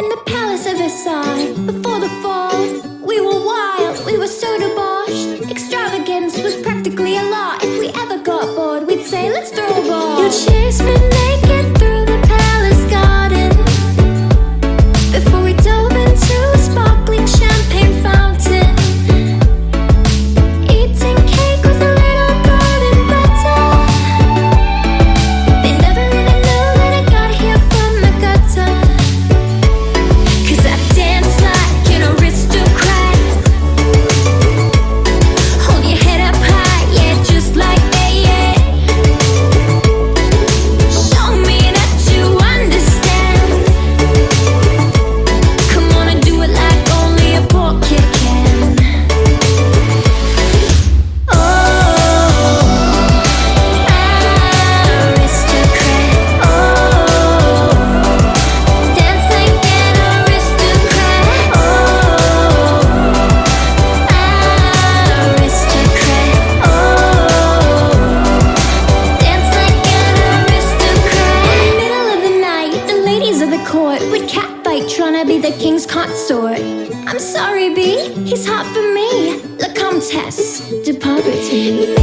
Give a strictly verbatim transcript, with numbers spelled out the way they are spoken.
in the palace of Versailles. Before the fall, we were wild, we were so debauched. Extravagance was practically a law. If we ever got bored, we'd say, let's throw a ball. You chase me naked through the palace garden before we dove into a sparkling champagne fountain, eating cake with a little golden butter. They never even knew that I got here from the gutter. Cause I dance like an aristocrat. Hold your head up high, yeah, just like that, yeah. Show me that you understand. Come on and do it like only a poor kid can. Oh, aristocrat. Oh, dance like an aristocrat. Oh, aristocrat. Oh, dance like an aristocrat. In the middle of the night, the ladies of the court would catfight, trying to be the king's consort. I'm sorry, B, he's hot for me. La Comtesse de Poverty.